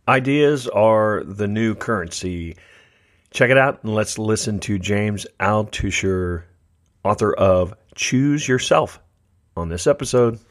Ideas are the new currency. Check it out and let's listen to James Altucher, author of Choose Yourself, on this episode.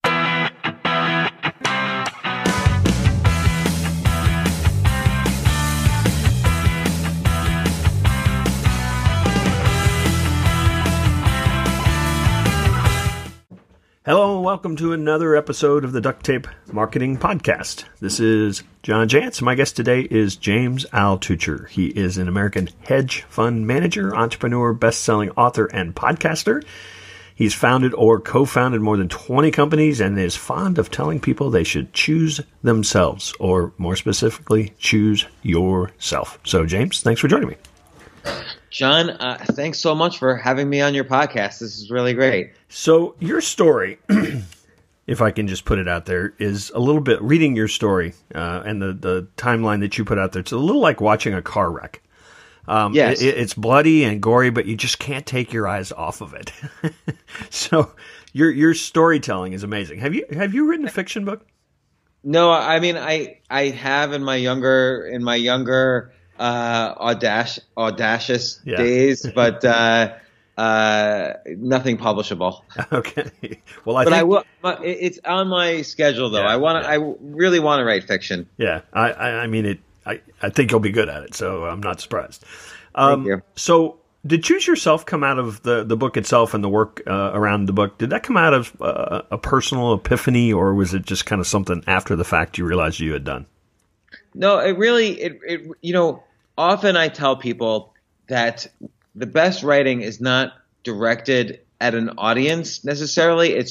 Hello and welcome to another episode of the Duct Tape Marketing Podcast. This is John Jantsch. My guest today is James Altucher. He is an American hedge fund manager, entrepreneur, best-selling author, and podcaster. He's founded or co-founded more than 20 companies and is fond of telling people they should choose themselves, or more specifically, choose yourself. So, James, thanks for joining me. John, thanks so much for having me on your podcast. This is really great. So your story, if I can just put it out there, is a little bit, reading your story and the timeline that you put out there, it's a little like watching a car wreck. Yes. It's bloody and gory, but you just can't take your eyes off of it. So your storytelling is amazing. Have you written a fiction book? No, I mean, I have in my younger audacious days, but nothing publishable. Okay. Well, I will. It's on my schedule, though. Yeah, I really want to write fiction. Yeah, I mean, I think you'll be good at it, so I'm not surprised. Thank you. So, did Choose Yourself come out of the book itself and the work around the book? Did that come out of a personal epiphany, or was it just kind of something after the fact you realized you had done? No, often I tell people that the best writing is not directed at an audience necessarily. It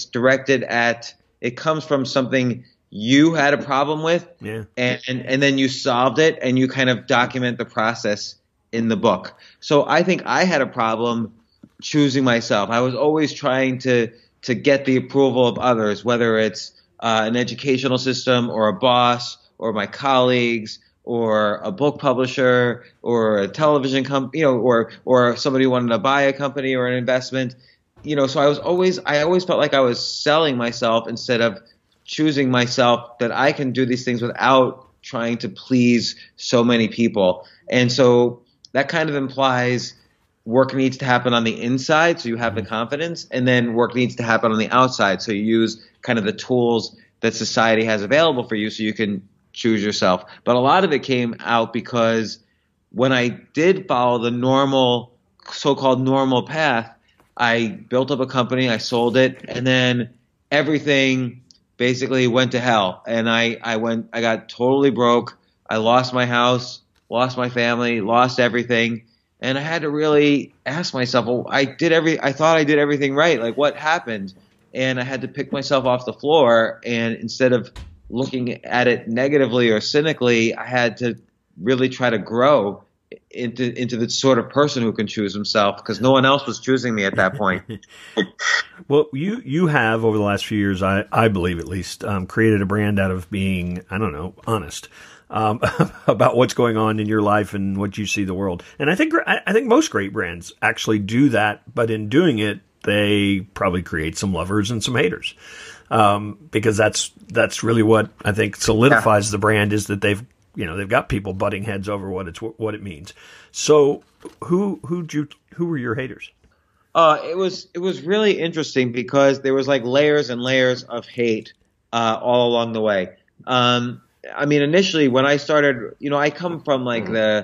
comes from something you had a problem with, and then you solved it, and you kind of document the process in the book. So I think I had a problem choosing myself. I was always trying to get the approval of others, whether it's an educational system or a boss or my colleagues, or a book publisher, or a television company, or somebody who wanted to buy a company or an investment, So I always felt like I was selling myself instead of choosing myself, that I can do these things without trying to please so many people. And so that kind of implies work needs to happen on the inside, so you have the confidence, and then work needs to happen on the outside, so you use kind of the tools that society has available for you, so you can choose yourself. But a lot of it came out because when I did follow the so-called normal path, I built up a company, I sold it, and then everything basically went to hell. And I got totally broke. I lost my house, lost my family, lost everything. And I had to really ask myself, well, I thought I did everything right. Like, what happened? And I had to pick myself off the floor, and instead of looking at it negatively or cynically, I had to really try to grow into the sort of person who can choose himself, because no one else was choosing me at that point. Well, you have, over the last few years, I believe at least, created a brand out of being, honest about what's going on in your life and what you see the world. And I think most great brands actually do that, but in doing it, they probably create some lovers and some haters. Because that's really what I think solidifies the brand, is that they've got people butting heads over what it means. So who were your haters? It was really interesting because there was like layers and layers of hate all along the way. I mean, initially when I started, I come from like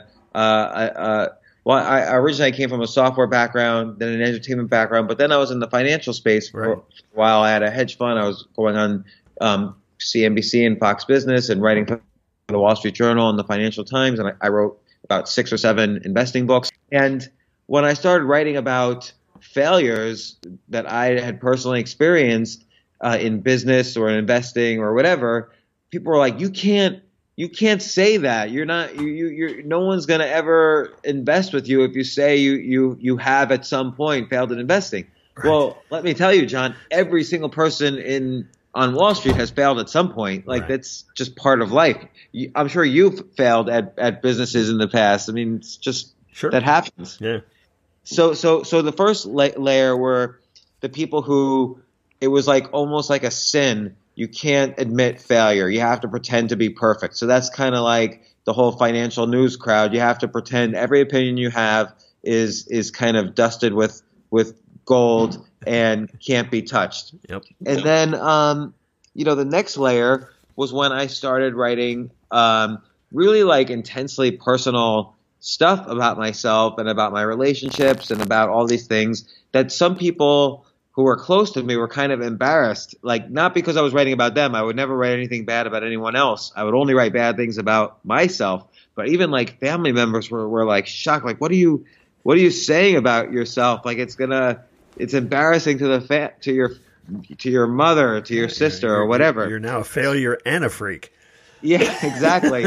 I originally came from a software background, then an entertainment background, but then I was in the financial space for a while. I had a hedge fund. I was going on CNBC and Fox Business and writing for the Wall Street Journal and the Financial Times, and I wrote about 6 or 7 investing books. And when I started writing about failures that I had personally experienced in business or in investing or whatever, people were like, you can't say that. You're not. No one's going to ever invest with you if you say you have at some point failed in investing. Right. Well, let me tell you, John. Every single person on Wall Street has failed at some point. Like, that's just part of life. I'm sure you've failed at businesses in the past. I mean, it's just that happens. Yeah. So the first layer were the people who it was like almost like a sin you can't admit failure. You have to pretend to be perfect. So that's kind of like the whole financial news crowd. You have to pretend every opinion you have is kind of dusted with gold and can't be touched. Yep. And then the next layer was when I started writing really like intensely personal stuff about myself and about my relationships and about all these things that some people who were close to me were kind of embarrassed. Like, not because I was writing about them. I would never write anything bad about anyone else. I would only write bad things about myself. But even like family members were like shocked. Like, what are you saying about yourself? Like, it's embarrassing to your mother, to your sister, or whatever. You're now a failure and a freak. Yeah, exactly.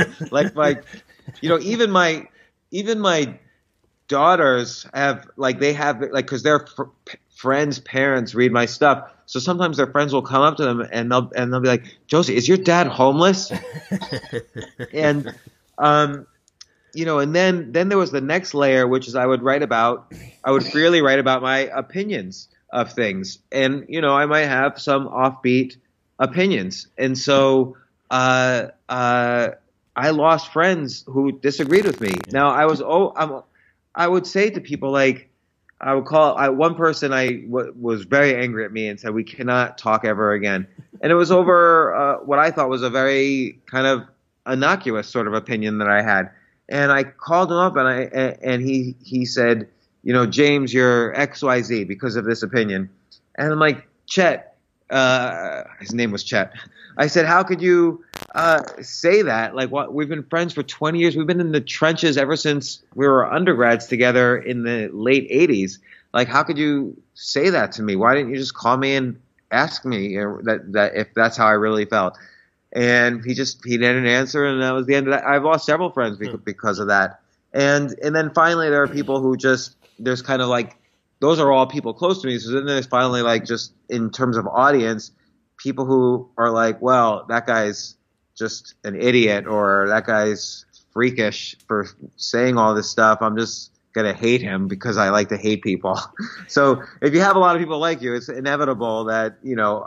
even my daughters have because their friends' parents read my stuff. So sometimes their friends will come up to them and they'll be like, "Josie, is your dad homeless?" And and then there was the next layer, which is I would freely write about my opinions of things. And, I might have some offbeat opinions. And so I lost friends who disagreed with me. Now I would say to people, like, one person was very angry at me and said, "We cannot talk ever again." And it was over what I thought was a very kind of innocuous sort of opinion that I had. And I called him up and he said, "James, you're XYZ because of this opinion." And I'm like, "Chet," his name was Chet. I said, "How could you say that? Like, what? We've been friends for 20 years. We've been in the trenches ever since we were undergrads together in the late 80s. Like, how could you say that to me? Why didn't you just call me and ask me that if that's how I really felt?" And he didn't answer, and that was the end of that. I've lost several friends because of that. And then finally there are people who there's kind of like, those are all people close to me. So then there's finally, like, just in terms of audience, people who are like, "Well, that guy's just an idiot," or "That guy's freakish for saying all this stuff. I'm just going to hate him because I like to hate people." So if you have a lot of people like you, it's inevitable that,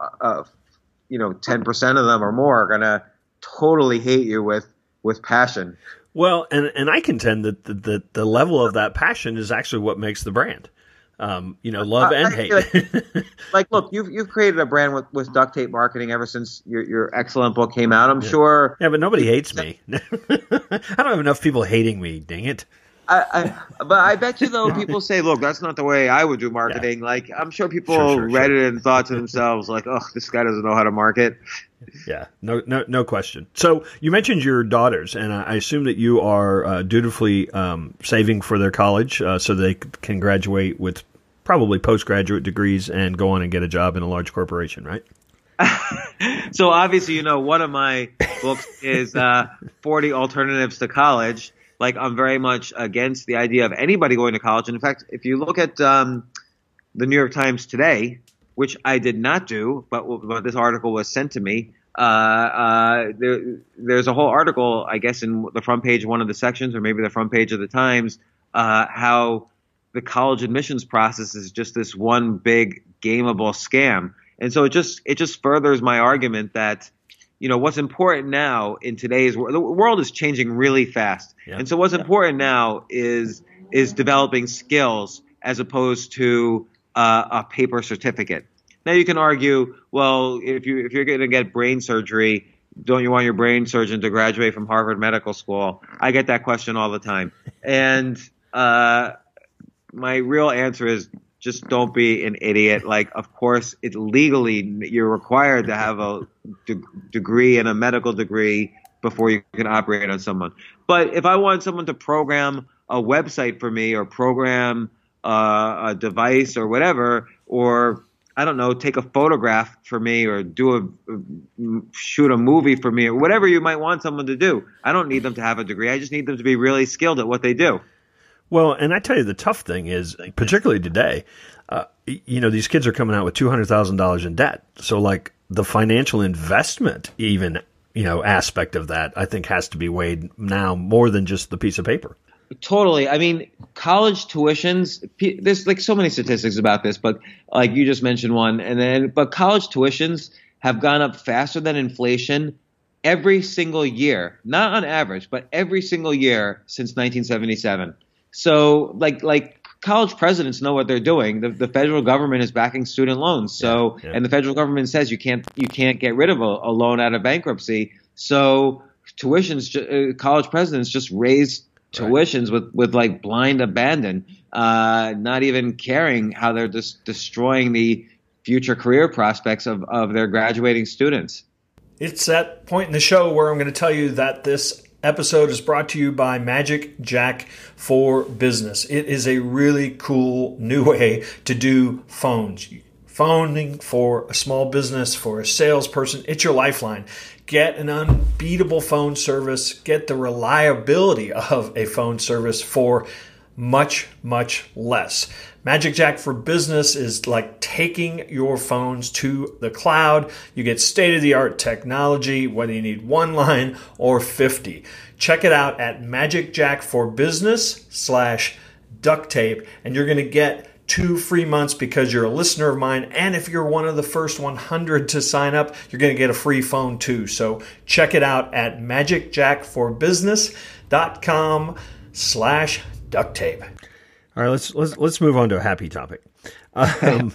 10% of them or more are going to totally hate you with passion. Well, and I contend that the level of that passion is actually what makes the brand. Love and hate. Look, you've created a brand with duct tape marketing ever since your excellent book came out. I'm sure. Yeah, but nobody hates me. I don't have enough people hating me. Dang it. But I bet you, though, people say, "Look, that's not the way I would do marketing." Yeah. Like, I'm sure people read it and thought to themselves, like, "Oh, this guy doesn't know how to market." Yeah, no question. So you mentioned your daughters, and I assume that you are dutifully saving for their college so they can graduate with probably postgraduate degrees and go on and get a job in a large corporation, right? So obviously, one of my books is 40 Alternatives to College. Like, I'm very much against the idea of anybody going to college. And in fact, if you look at the New York Times today, which I did not do, but this article was sent to me, there's a whole article, I guess, in the front page, one of the sections, or maybe the front page of the Times, how the college admissions process is just this one big gameable scam. And so it just furthers my argument that, what's important now in today's world, the world is changing really fast. Yeah. And so what's important now is developing skills as opposed to a paper certificate. Now you can argue, well, if you're going to get brain surgery, don't you want your brain surgeon to graduate from Harvard Medical School? I get that question all the time. And my real answer is, just don't be an idiot. Like, of course, it's legally, you're required to have a degree and a medical degree before you can operate on someone. But if I want someone to program a website for me, or program a device or whatever, or I don't know, take a photograph for me, or shoot a movie for me, or whatever you might want someone to do, I don't need them to have a degree. I just need them to be really skilled at what they do. Well, and I tell you, the tough thing is, particularly today, these kids are coming out with $200,000 in debt. So, like, the financial investment, even, aspect of that, I think has to be weighed now more than just the piece of paper. Totally. I mean, college tuitions, there's like so many statistics about this, but like you just mentioned one, but college tuitions, have gone up faster than inflation every single year, not on average, but every single year since 1977. So like college presidents know what they're doing. The federal government is backing student loans. So, and the federal government says you can't get rid of a loan out of bankruptcy. So college presidents just raise tuitions with like blind abandon, not even caring how they're just destroying the future career prospects of their graduating students. It's that point in the show where I'm going to tell you that this episode is brought to you by Magic Jack for Business. It is a really cool new way to do phones. Phoning for a small business, for a salesperson, it's your lifeline. Get an unbeatable phone service. Get the reliability of a phone service for much, much less. Magic Jack for Business is like taking your phones to the cloud. You get state-of-the-art technology, whether you need one line or 50. Check it out at magicjackforbusiness.com/duct tape, and you're going to get 2 free months because you're a listener of mine. And if you're one of the first 100 to sign up, you're going to get a free phone too. So check it out at magicjackforbusiness.com/duct tape. All right, let's move on to a happy topic. Was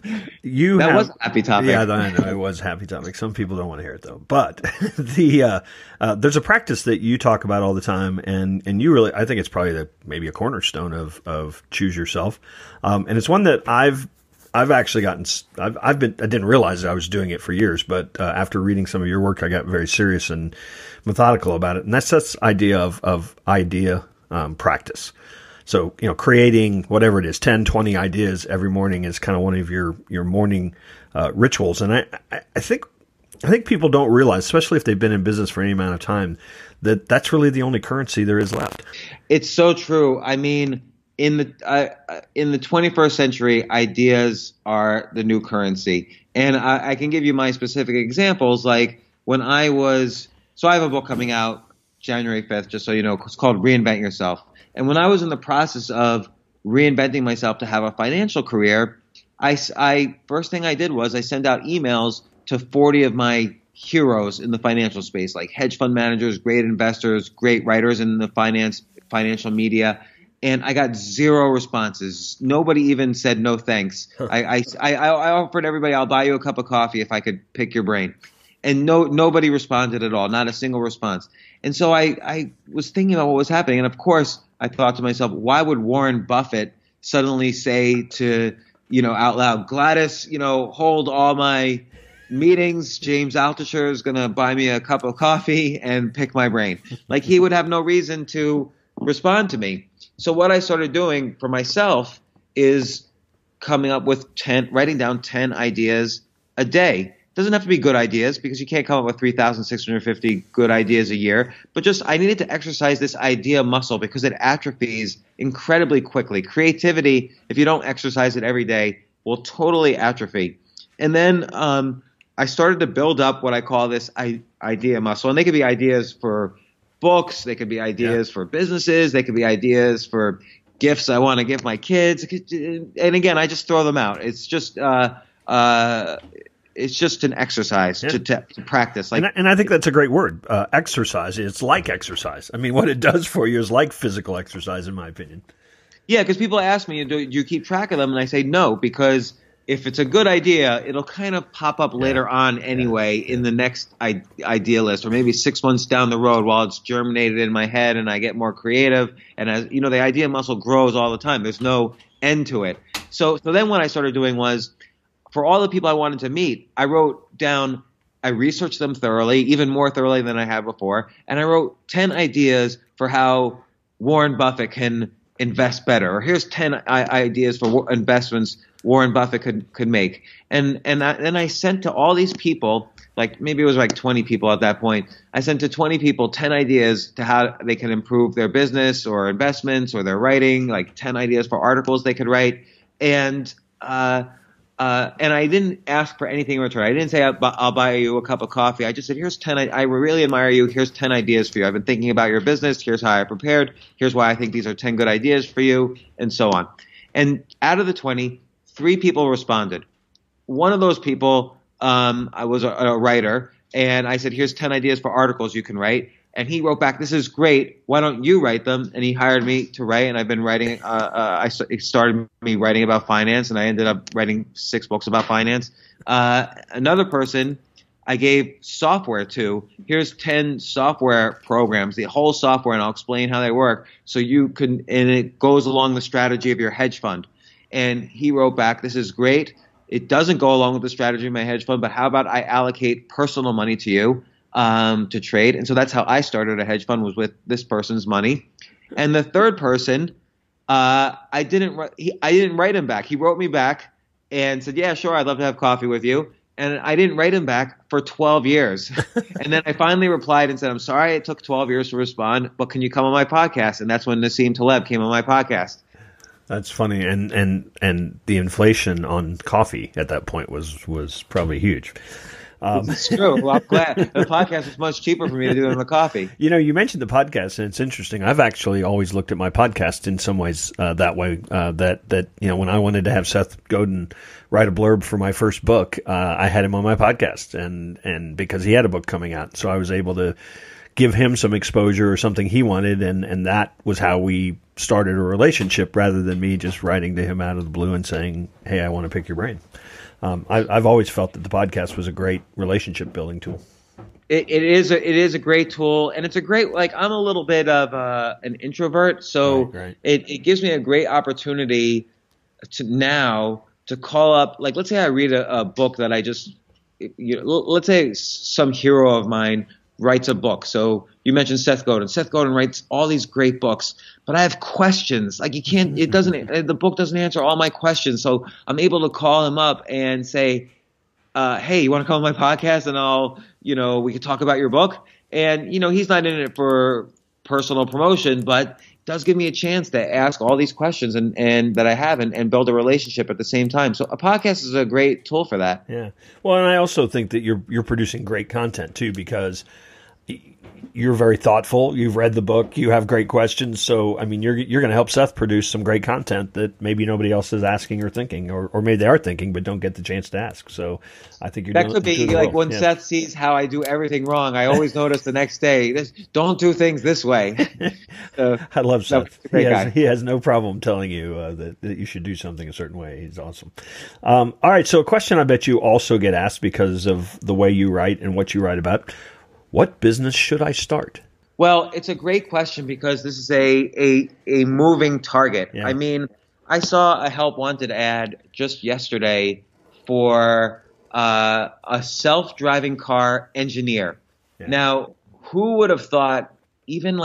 a happy topic. Yeah, I know it was a happy topic. Some people don't want to hear it though. But there's a practice that you talk about all the time, and you really, I think it's probably maybe a cornerstone of Choose Yourself, and it's one that I've actually gotten. I didn't realize that I was doing it for years, but after reading some of your work, I got very serious and methodical about it, and that's this idea of idea practice. So, creating whatever it is, 10, 20 ideas every morning is kind of one of your morning rituals. And I think people don't realize, especially if they've been in business for any amount of time, that that's really the only currency there is left. It's so true. I mean, in the 21st century, ideas are the new currency. And I can give you my specific examples. Like when so I have a book coming out January 5th, just so you know, it's called Reinvent Yourself. And when I was in the process of reinventing myself to have a financial career, first thing I did was I sent out emails to 40 of my heroes in the financial space, like hedge fund managers, great investors, great writers in the financial media. And I got 0 responses. Nobody even said no thanks. I offered everybody, I'll buy you a cup of coffee if I could pick your brain. And nobody responded at all, not a single response. And so I was thinking about what was happening. And of course, I thought to myself, why would Warren Buffett suddenly say to, out loud, Gladys, hold all my meetings. James Altucher is going to buy me a cup of coffee and pick my brain. Like he would have no reason to respond to me. So what I started doing for myself is coming up with writing down 10 ideas a day. Doesn't have to be good ideas because you can't come up with 3,650 good ideas a year. But just I needed to exercise this idea muscle because it atrophies incredibly quickly. Creativity, if you don't exercise it every day, will totally atrophy. And then I started to build up what I call this idea muscle. And they could be ideas for books. They could be ideas for businesses. They could be ideas for gifts I want to give my kids. And again, I just throw them out. It's just it's just an exercise to practice. And I think that's a great word, exercise. It's like exercise. I mean, what it does for you is like physical exercise, in my opinion. Yeah, because people ask me, do you keep track of them? And I say no, because if it's a good idea, it'll kind of pop up later on anyway in the next idea list, or maybe 6 months down the road while it's germinated in my head and I get more creative. And as you know, the idea muscle grows all the time. There's no end to it. So then what I started doing was, for all the people I wanted to meet, I researched them thoroughly, even more thoroughly than I had before, and I wrote 10 ideas for how Warren Buffett can invest better. Or here's 10 ideas for investments Warren Buffett could make. And then I sent to all these people, like maybe it was like 20 people at that point. I sent to 20 people 10 ideas to how they can improve their business or investments or their writing, like 10 ideas for articles they could write. And I didn't ask for anything in return. I didn't say I'll buy you a cup of coffee. I just said, here's 10. I really admire you. Here's 10 ideas for you. I've been thinking about your business. Here's how I prepared. Here's why I think these are 10 good ideas for you, and so on. And out of the 20, 3 people responded. One of those people I was a writer, and I said, here's 10 ideas for articles you can write. And he wrote back, this is great. Why don't you write them? And he hired me to write, and I've been writing. It started me writing about finance, and I ended up writing 6 books about finance. Another person I gave software to. Here's 10 software programs, the whole software, and I'll explain how they work. So you can, and it goes along the strategy of your hedge fund. And he wrote back, this is great. It doesn't go along with the strategy of my hedge fund, but how about I allocate personal money to you to trade? And so that's how I started a hedge fund, was with this person's money. And the third person, I didn't write him back. He wrote me back and said, yeah, sure, I'd love to have coffee with you. And I didn't write him back for 12 years. And then I finally replied and said, I'm sorry it took 12 years to respond, but can you come on my podcast? And that's when Nassim Taleb came on my podcast. That's funny, and the inflation on coffee at that point was probably huge. It's true. Well, I'm glad the podcast is much cheaper for me to do than the coffee. You know, you mentioned the podcast, and it's interesting. I've actually always looked at my podcast in some ways that way. That you know, when I wanted to have Seth Godin write a blurb for my first book, I had him on my podcast, and because he had a book coming out, so I was able to give him some exposure or something he wanted, and that was how we started a relationship, rather than me just writing to him out of the blue and saying, "Hey, I want to pick your brain." I've always felt that the podcast was a great relationship building tool. It is a great tool, and it's a great, like, I'm a little bit of an introvert, so right. It gives me a great opportunity to call up, like, let's say I read a book that I just, let's say some hero of mine writes a book. So you mentioned Seth Godin. Seth Godin writes all these great books, but I have questions. Like, the book doesn't answer all my questions. So I'm able to call him up and say, hey, you want to come on my podcast, and we could talk about your book. And, he's not in it for personal promotion, but it does give me a chance to ask all these questions and that I have and build a relationship at the same time. So a podcast is a great tool for that. Yeah. Well, and I also think that you're producing great content too, because you're very thoughtful. You've read the book. You have great questions. So, I mean, you're going to help Seth produce some great content that maybe nobody else is asking or thinking, or maybe they are thinking but don't get the chance to ask. So, I think that could be like when Seth sees how I do everything wrong. I always notice the next day, don't do things this way. I love Seth. No, he has no problem telling you that you should do something a certain way. He's awesome. All right. So, a question I bet you also get asked because of the way you write and what you write about. What business should I start? Well, it's a great question because this is a moving target. Yeah. I mean, I saw a Help Wanted ad just yesterday for a self-driving car engineer. Yeah. Now, who would have thought even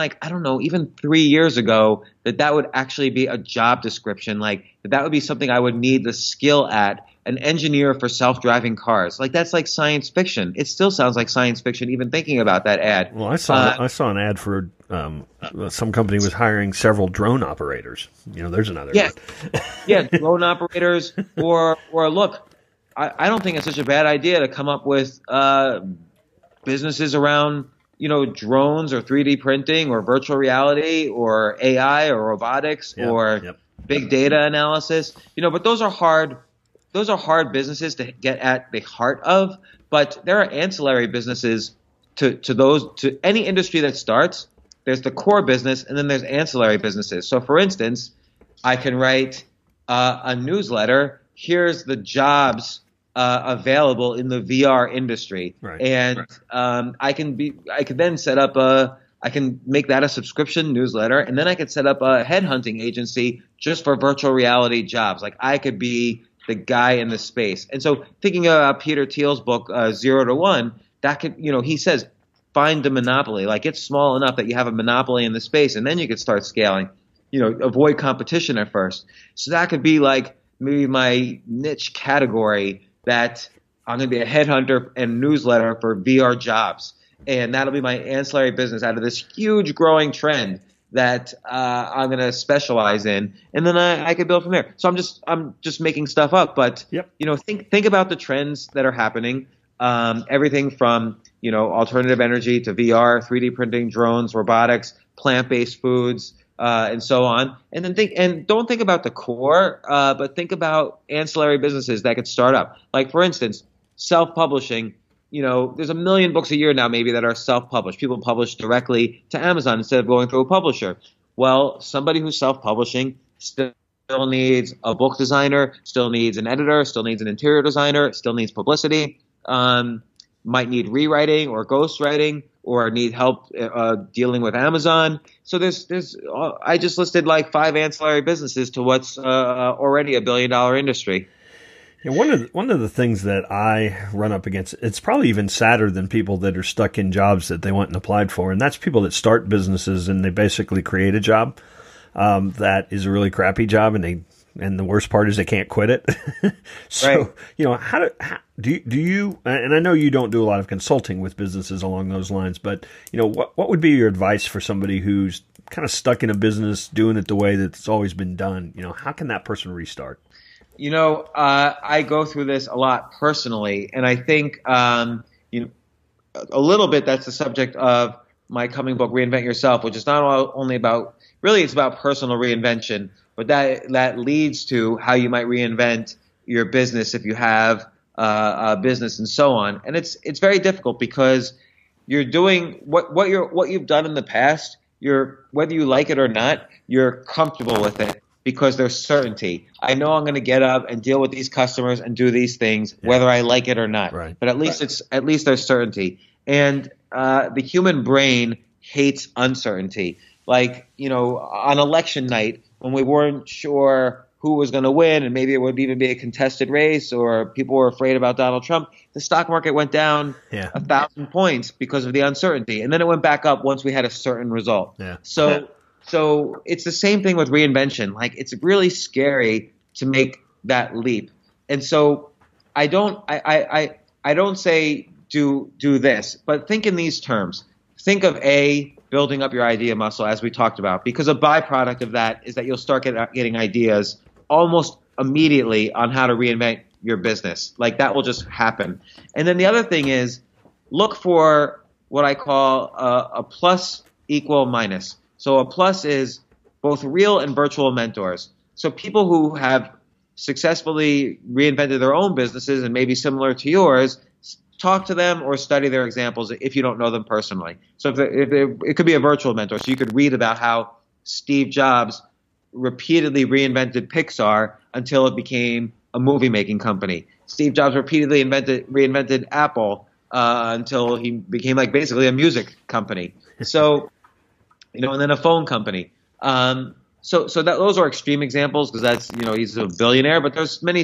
3 years ago that would actually be a job description, like that would be something I would need the skill at, an engineer for self-driving cars. Like, that's like science fiction. It still sounds like science fiction even thinking about that ad. Well, I saw an ad for some company was hiring several drone operators. There's another one. Yeah, drone operators or look, I don't think it's such a bad idea to come up with businesses around drones or 3D printing or virtual reality or AI or robotics or big data analysis. But those are hard businesses to get at the heart of. But there are ancillary businesses to any industry that starts. There's the core business, and then there's ancillary businesses. So, for instance, I can write a newsletter. Here's the jobs available in the VR industry, right. And I could then set up I can make that a subscription newsletter, and then I could set up a headhunting agency just for virtual reality jobs. Like, I could be the guy in the space. And so, thinking about Peter Thiel's book 0 to 1, that could, he says, find the monopoly. Like, it's small enough that you have a monopoly in the space, and then you could start scaling. Avoid competition at first. So that could be like maybe my niche category, that I'm going to be a headhunter and newsletter for VR jobs. And that'll be my ancillary business out of this huge growing trend that I'm going to specialize in. And then I could build from there. So I'm just making stuff up. But, think about the trends that are happening. Everything from, alternative energy to VR, 3D printing, drones, robotics, plant-based foods, and so on. And then don't think about the core, but think about ancillary businesses that could start up. Like, for instance, self-publishing, there's a million books a year now maybe that are self-published. People publish directly to Amazon instead of going through a publisher. Well, somebody who's self-publishing still needs a book designer, still needs an editor, still needs an interior designer, still needs publicity, might need rewriting or ghostwriting, or need help dealing with Amazon. So I just listed like 5 ancillary businesses to what's already $1 billion industry. Yeah, one of the things that I run up against, it's probably even sadder than people that are stuck in jobs that they went and applied for, and that's people that start businesses and they basically create a job that is a really crappy job, and the worst part is they can't quit it. So, right. How do you, and I know you don't do a lot of consulting with businesses along those lines, but what would be your advice for somebody who's kind of stuck in a business doing it the way that it's always been done? How can that person restart? I go through this a lot personally, and I think, a little bit that's the subject of my coming book, Reinvent Yourself, which is not only about, really it's about personal reinvention, but that leads to how you might reinvent your business if you have a business and so on. And it's very difficult because you're doing what you've done in the past, whether you like it or not, you're comfortable with it. Because there's certainty. I know I'm going to get up and deal with these customers and do these things, whether I like it or not. Right. But at least there's certainty. And the human brain hates uncertainty. Like, on election night, when we weren't sure who was going to win, and maybe it would even be a contested race, or people were afraid about Donald Trump, the stock market went down 1,000 points because of the uncertainty, and then it went back up once we had a certain result. Yeah. So it's the same thing with reinvention. Like, it's really scary to make that leap. And so I don't say do this, but think in these terms. Think of building up your idea muscle, as we talked about, because a byproduct of that is that you'll start getting ideas almost immediately on how to reinvent your business. Like, that will just happen. And then the other thing is, look for what I call a plus equal minus. So a plus is both real and virtual mentors. So people who have successfully reinvented their own businesses and maybe similar to yours, talk to them or study their examples if you don't know them personally. So it could be a virtual mentor. So you could read about how Steve Jobs repeatedly reinvented Pixar until it became a movie-making company. Steve Jobs repeatedly reinvented Apple until he became like basically a music company. So and then a phone company. So those are extreme examples because that's, he's a billionaire, but there's many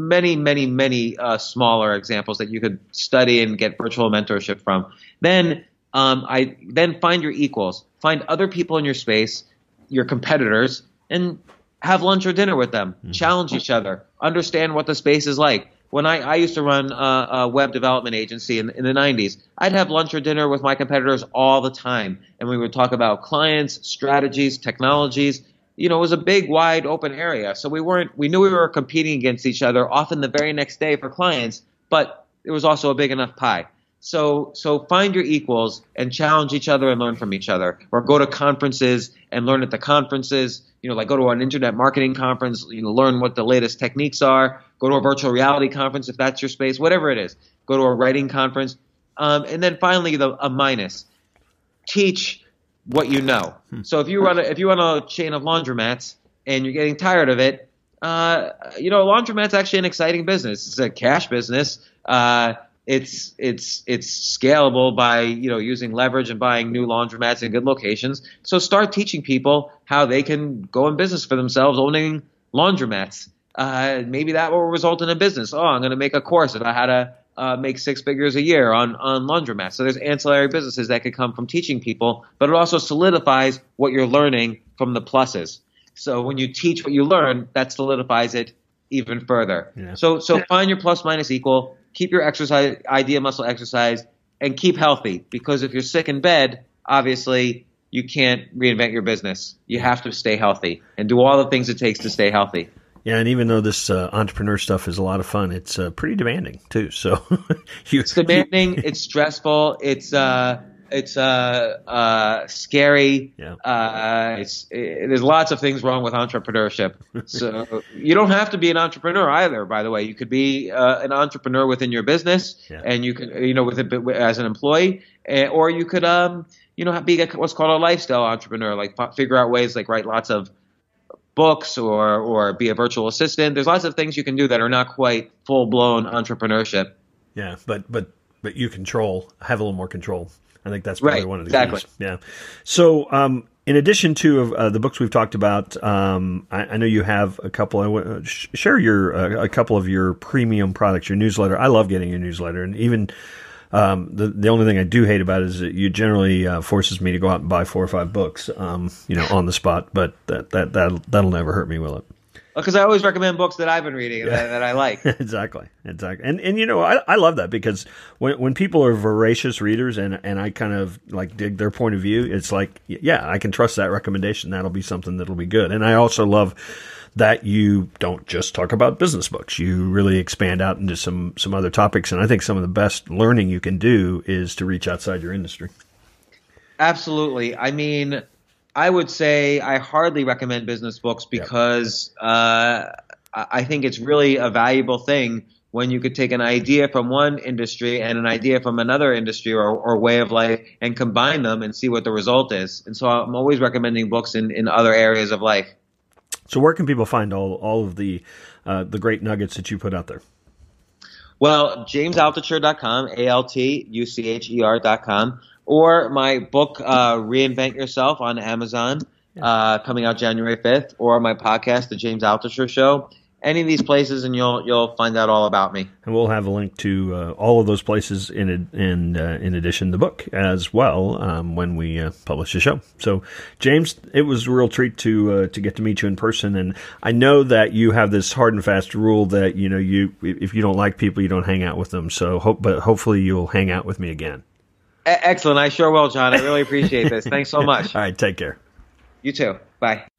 smaller examples that you could study and get virtual mentorship from. Then find your equals, find other people in your space, your competitors, and have lunch or dinner with them. Mm-hmm. Challenge each other, understand what the space is like. When I used to run a web development agency in the 90s, I'd have lunch or dinner with my competitors all the time. And we would talk about clients, strategies, technologies. It was a big, wide open area. So we knew we were competing against each other often the very next day for clients, but it was also a big enough pie. So find your equals and challenge each other and learn from each other, or go to conferences and learn at the conferences. Like go to an internet marketing conference, learn what the latest techniques are. Go to a virtual reality conference if that's your space, whatever it is. Go to a writing conference. And then finally, a minus. Teach what you know. So if you run a chain of laundromats and you're getting tired of it, laundromat's actually an exciting business. It's a cash business. It's scalable by using leverage and buying new laundromats in good locations. So start teaching people how they can go in business for themselves owning laundromats. Maybe that will result in a business. I'm going to make a course about how to make 6 figures a year on laundromats. So there's ancillary businesses that could come from teaching people, but it also solidifies what you're learning from the pluses. So when you teach what you learn, that solidifies it even further. Yeah. So find your plus minus equal. Keep your idea muscle exercise, and keep healthy, because if you're sick in bed, obviously you can't reinvent your business. You have to stay healthy and do all the things it takes to stay healthy. Yeah, and even though this entrepreneur stuff is a lot of fun, it's pretty demanding too. So it's demanding. It's stressful. It's It's scary. Yeah. There's lots of things wrong with entrepreneurship. So you don't have to be an entrepreneur either. By the way, you could be an entrepreneur within your business, and you could, as an employee, or you could, be what's called a lifestyle entrepreneur. Like figure out ways, like write lots of books or be a virtual assistant. There's lots of things you can do that are not quite full blown entrepreneurship. Yeah, but you have a little more control. I think that's probably one of the keys. Yeah. So, in addition to the books we've talked about, I know you have a couple. Share a couple of your premium products, your newsletter. I love getting your newsletter, and even the only thing I do hate about it is that you generally forces me to go out and buy 4 or 5 books, on the spot. But that'll never hurt me, will it? Because I always recommend books that I've been reading that I like. Exactly. And I love that, because when people are voracious readers and I kind of like dig their point of view, it's like, yeah, I can trust that recommendation. That'll be something that'll be good. And I also love that you don't just talk about business books. You really expand out into some other topics. And I think some of the best learning you can do is to reach outside your industry. Absolutely. I mean, I would say I hardly recommend business books because I think it's really a valuable thing when you could take an idea from one industry and an idea from another industry or way of life and combine them and see what the result is. And so I'm always recommending books in other areas of life. So where can people find all of the great nuggets that you put out there? Well, JamesAltucher.com, ALTUCHER.com. Or my book, Reinvent Yourself, on Amazon, coming out January 5th, or my podcast, The James Altucher Show. Any of these places, and you'll find out all about me. And we'll have a link to all of those places in addition to the book as well when we publish the show. So, James, it was a real treat to get to meet you in person, and I know that you have this hard and fast rule that if you don't like people, you don't hang out with them. So, hopefully, you'll hang out with me again. Excellent. I sure will, John. I really appreciate this. Thanks so much. All right. Take care. You too. Bye.